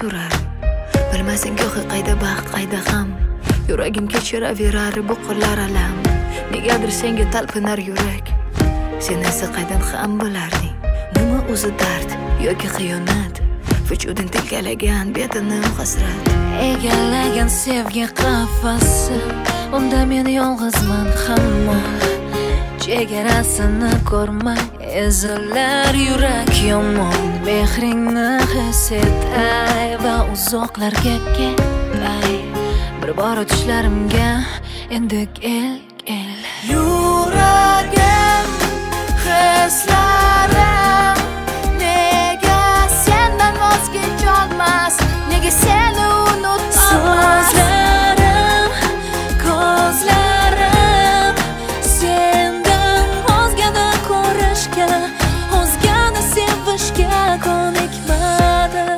turar. Bilmasang go'hi qayda baxt, qayda g'am. Yuragim kechiraverar bu qo'llar alam. Negadir senga talpinar yurak. Sen esa qaydan ham bo'larding? Nima o'zi dard yoki xiyonat? Vujudin tilgalagan betini hasrat. Egallagan sevgi qafasi, unda men yolg'izman hamon. Chegarasini ko'rmay ezilar yurak yomon. Mehringni his etay va uzoqlarga ketay. Bir bor tushlarimga endi kel. Yuragim, hislarim nega sendan voz kecholmas? Nega seni unutolmas? So'zlarim, ko'zlarim sendan o'zgani ko'rishga, o'zgani sevishga ko'nikmadi.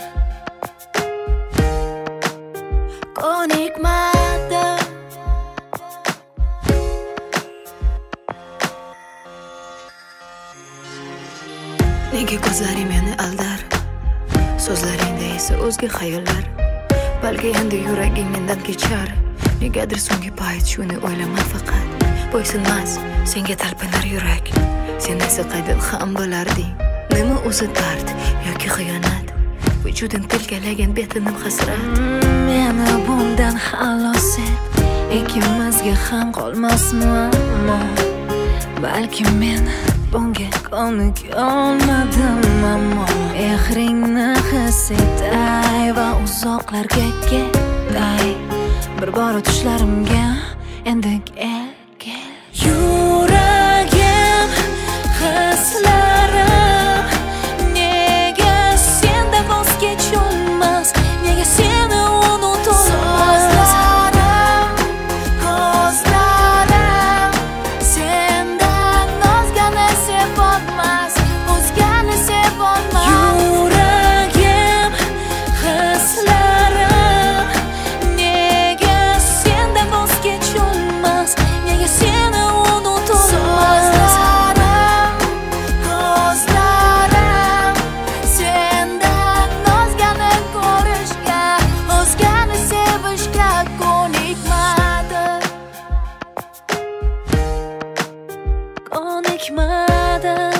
Nega ko'zlaring meni aldar? So'zlaringda esa o'zga xayollar. Balki endi yuraging mendan kechar. Negadir so'nggi payt shuni o'ylaman faqat. Bo'ysunmas senga talpinar yurak. Sen esa qaydan ham bo'larding? Nima o'zi dard yoki xiyonat? Vujudin tilgalagan betinim hasrat. Meni bundan xalos et. Ikkimizga ham qolmasmi ammo? Balki men bunga ko'nik olmadim ammo. Mehringni his etay va uzoqlarga ketay. Bir bor tushlarimga endi kel. Yuragim, hislarim nega sendan voz kecholmas? Nega seni unutolmas? So'zlarim, ko'zlarim sendan o'zgani sevolmas, o'zgani sevolmas. Yuragim, hislarim nega sendan voz kecholmas? Nega seni unutolmas? So'zlarim, ko'zlarim sendan o'zgani ko'rishga, o'zgani sevishga Ko'nikmadi.